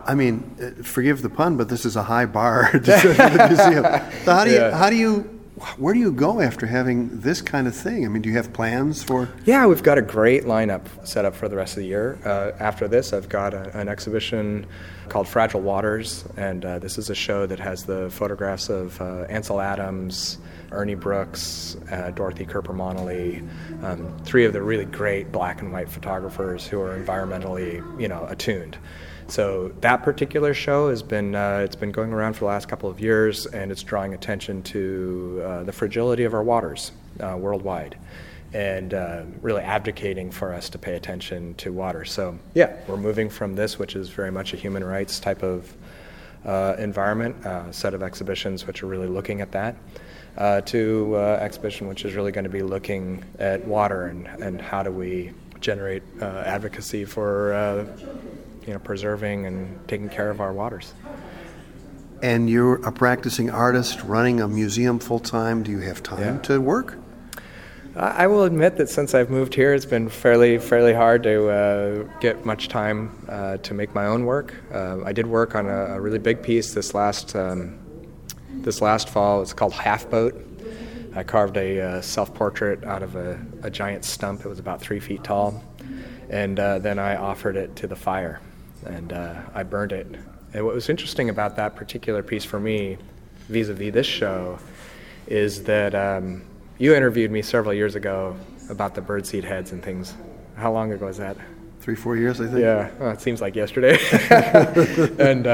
I mean, forgive the pun, but this is a high bar to sit in the museum. So where do you go after having this kind of thing? I mean, do you have plans for? Yeah, we've got a great lineup set up for the rest of the year. After this, I've got an exhibition called Fragile Waters, and this is a show that has the photographs of Ansel Adams, Ernie Brooks, Dorothy Kerper-Monley, three of the really great black and white photographers who are environmentally, attuned. So that particular show has been it's been going around for the last couple of years, and it's drawing attention to the fragility of our waters worldwide, and really advocating for us to pay attention to water. So yeah, we're moving from this, which is very much a human rights type of environment, set of exhibitions which are really looking at that, to exhibition which is really going to be looking at water and how do we generate advocacy for preserving and taking care of our waters. And you're a practicing artist running a museum full-time. Do you have time to work? I will admit that since I've moved here, it's been fairly hard to get much time to make my own work. I did work on a really big piece this last fall. It's called Half Boat. I carved a self-portrait out of a giant stump. It was about 3 feet tall. And then I offered it to the fire, and I burned it. And what was interesting about that particular piece for me, vis-a-vis this show, is that you interviewed me several years ago about the birdseed heads and things. How long ago was that? 3-4 years, I think. Yeah, well, it seems like yesterday. And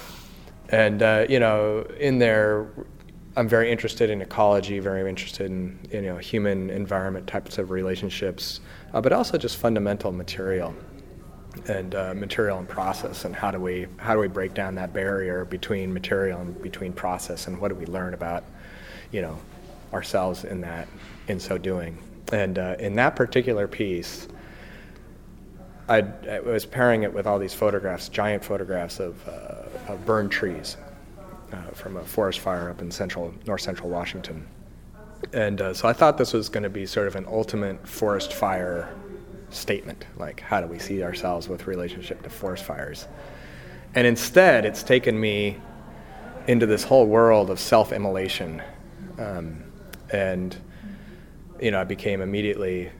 in there, I'm very interested in ecology, very interested in human environment types of relationships, but also just fundamental material and process, and how do we break down that barrier between material and between process, and what do we learn about ourselves in so doing. And in that particular piece, I was pairing it with all these photographs, giant photographs of burned trees from a forest fire up in north central Washington. And so I thought this was going to be sort of an ultimate forest fire statement, like how do we see ourselves with relationship to forest fires. And instead, it's taken me into this whole world of self-immolation. And I became immediately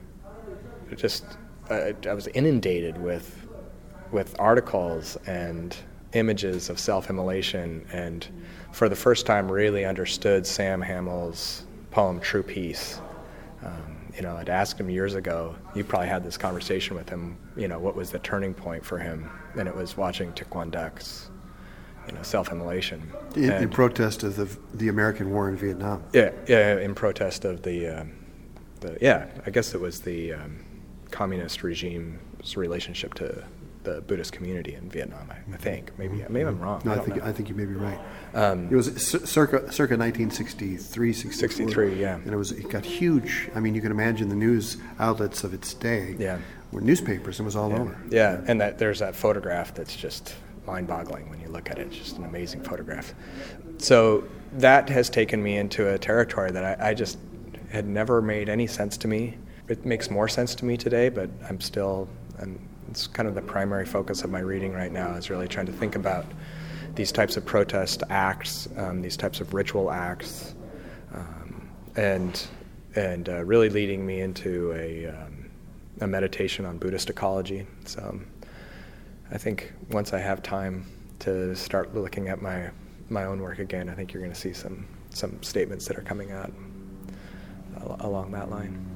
I was inundated with articles and images of self-immolation, and for the first time really understood Sam Hamill's poem True Peace. I'd asked him years ago, you probably had this conversation with him, what was the turning point for him, and it was watching Thich Van Dyke's self-immolation. In protest of the American war in Vietnam. Yeah, in protest of I guess it was the communist regime's relationship to the Buddhist community in Vietnam, I think. Maybe I'm wrong. No, I think you may be right. It was circa 1963, 63, yeah. And it got huge. I mean, you can imagine the news outlets of its day were newspapers, and it was all over. Yeah, and there's that photograph that's just mind-boggling when you look at it. It's just an amazing photograph. So that has taken me into a territory that I just had never made any sense to me. It makes more sense to me today, but it's kind of the primary focus of my reading right now, is really trying to think about these types of protest acts, these types of ritual acts, and really leading me into a meditation on Buddhist ecology. So I think once I have time to start looking at my own work again, I think you're going to see some statements that are coming out along that line.